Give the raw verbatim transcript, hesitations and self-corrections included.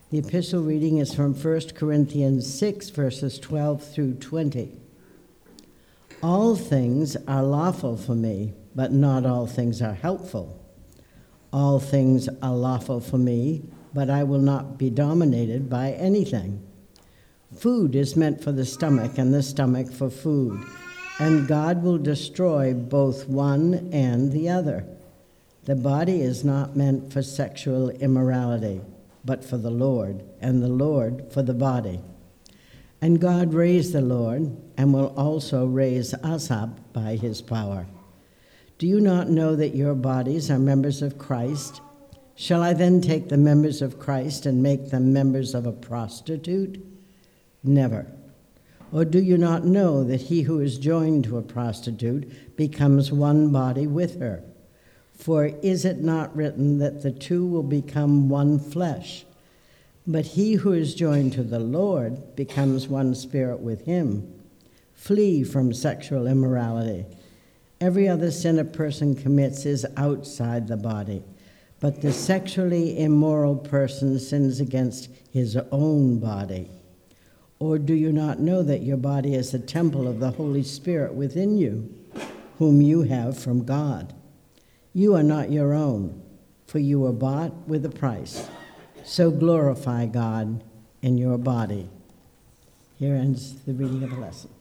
The epistle reading is from First Corinthians six, verses twelve through twenty. All things are lawful for me, but not all things are helpful. All things are lawful for me, but I will not be dominated by anything. Food is meant for the stomach, and the stomach for food, and God will destroy both one and the other. The body is not meant for sexual immorality, but for the Lord, and the Lord for the body. And God raised the Lord, and will also raise us up by his power. Do you not know that your bodies are members of Christ? Shall I then take the members of Christ and make them members of a prostitute? Never. Or do you not know that he who is joined to a prostitute becomes one body with her? For is it not written that the two will become one flesh? But he who is joined to the Lord becomes one spirit with him. Flee from sexual immorality. Every other sin a person commits is outside the body, but the sexually immoral person sins against his own body. Or do you not know that your body is a temple of the Holy Spirit within you, whom you have from God? You are not your own, for you were bought with a price. So glorify God in your body. Here ends the reading of the lesson.